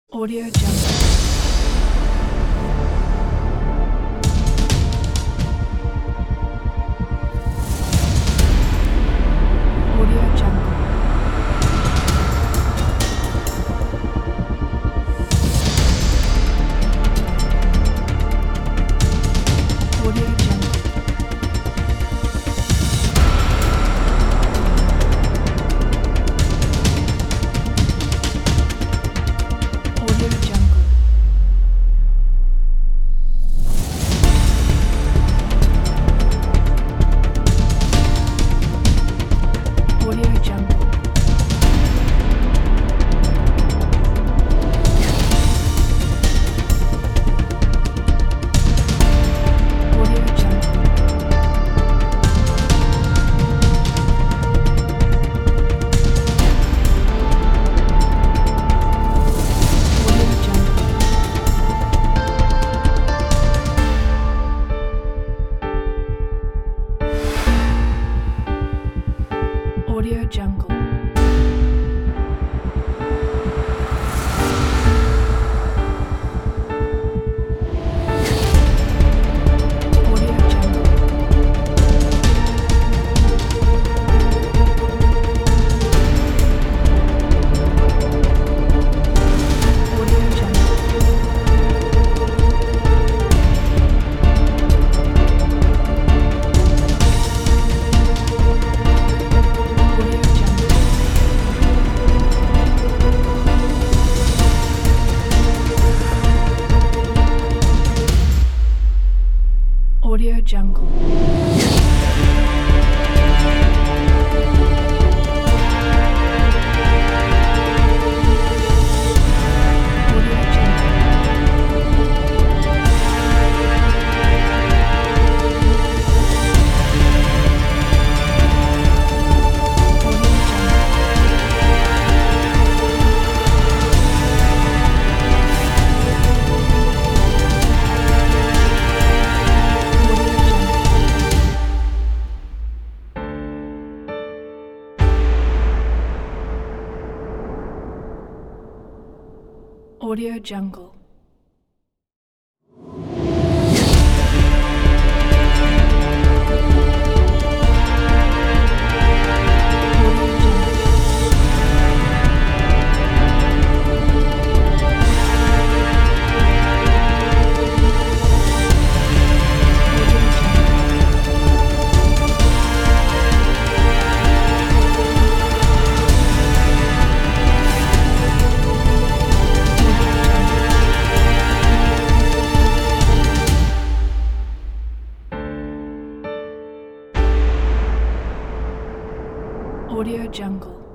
Audio Jungle. Audio Jungle. Audio Jungle. Audio Jungle. Audio Jungle. Audio Jungle. Audio Jungle. Audio Jungle. Audio Jungle. Audio Jungle. Audio Jungle. Audio Jungle. Audio Jungle. Audio Jungle. Audio Jungle. Audio Jungle. Audio Jungle. Audio Jungle. Audio Jungle.